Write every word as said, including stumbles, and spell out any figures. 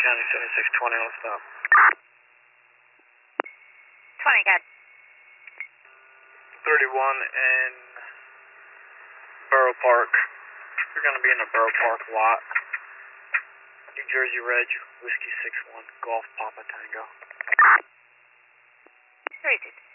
County seventy-six twenty on stop. twenty, got thirty-one and Borough Park. You're going to be in the Borough Park lot. New Jersey Reg, Whiskey six one, Golf Papa Tango. three, two.